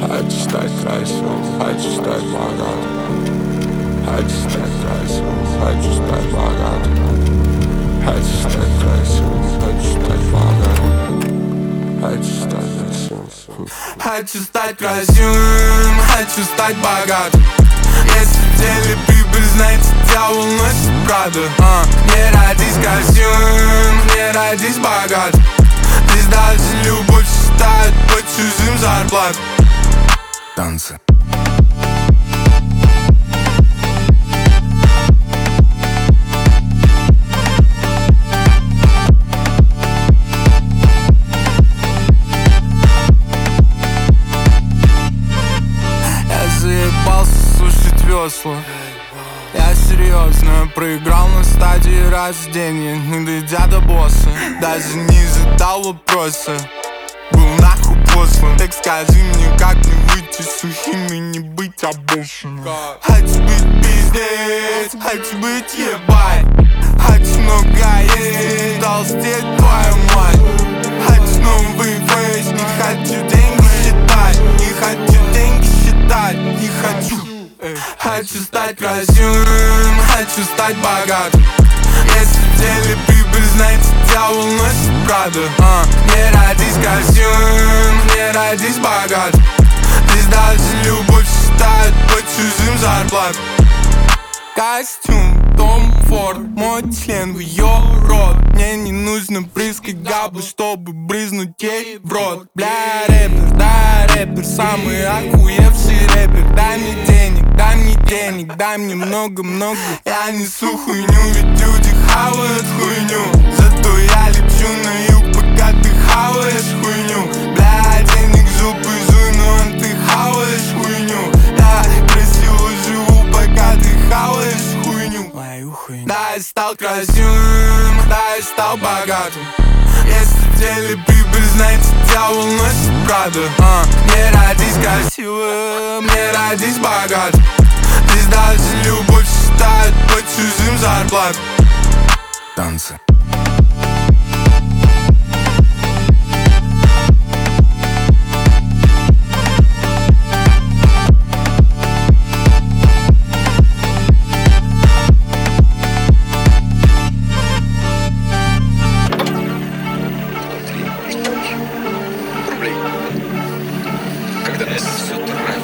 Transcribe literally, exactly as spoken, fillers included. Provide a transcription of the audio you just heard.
Хочу стать красивым, хочу стать богатым. Хочу стать красивым, хочу стать богатым. Хочу стать красивым, хочу стать богатым. Хочу стать красивым. Хочу стать красивым, хочу стать богатым. Если в деле прибыль, значит дьявол носит Прада. а, Не родись красивым, не родись богатым. Здесь даже любовь считают по чужим зарплатам. Танцы. Я заебался слушать весла. Я серьезно проиграл на стадии рождения, не дойдя до босса. Даже не задал вопроса, был нахуй послан. Так скажи мне, как мне выйти сухим и не быть обещанным. Хочу быть пиздец, хочу быть ебать. Хочу много есть, не толстеть, твою мать. Хочу новый фейс, не хочу деньги считать. Не хочу деньги считать, не хочу. Хочу стать красивым, хочу стать богатым. Если в деле прибыль, значит дьявол носит Прада. а, Не родись красивым, не родись богатым. Здесь даже любовь считают по чужим зарплатам. Костюм, Том Форд, мой член в ее рот. Мне не нужно прыскать габы, чтобы брызнуть ей в рот. Бля, рэпер, да, рэпер, самый охуевший рэпер. Дай мне денег, дай мне денег, дай мне много-много. Я несу хуйню, ведь люди хавают хуйню. Зато я лечу на юг, пока ты хаваешь хуйню. Бля, денег жопой жуй, но ты хаваешь хуйню. Я красиво живу, пока ты хаваешь хуйню. Мою хуйню. Да, я стал красивым, да, я стал богатым. Если в деле прибыль, значит дьявол носит Прада. а, Не родись красивым, не родись богатым. Здесь даже любовь считают по чужим зарплатам. Танцы. Рублей. Когда с утра